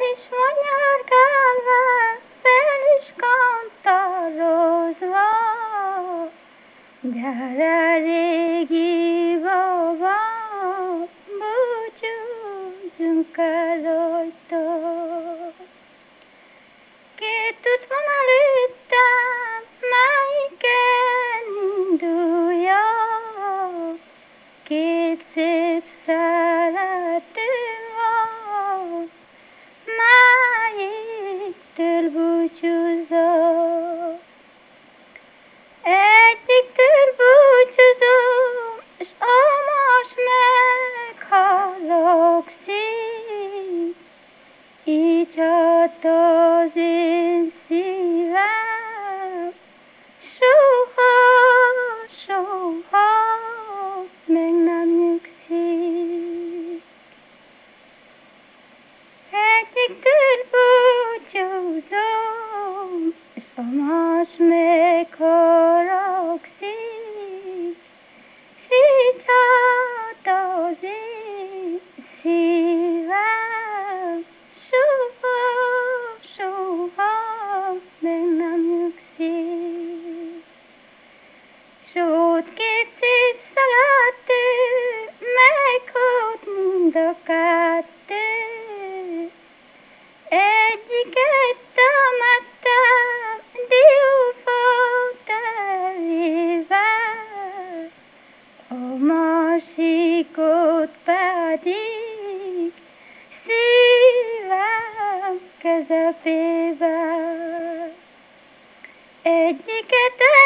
is manyargálva, fel is kantarozva. Gyere, régi baba, búcsúzzunk el rajta. Két út van előttem, melyiken induljak? Két szép szeretőm van, melyiktől búcsúzzak? Egyiktől búcsúzom, s a más megharagszik. Így hat az én szívem, soha, soha meg nem nyugszik. Egyiktől búcsúzom, s a más megharagszik. S így hat az én szívem, soha, soha meg nem nyugszik. S ott két szép szerető, meghalt mind a kettő. Egyiket temettem diófa terével, a másikot pedig szívem közepével. Egyiket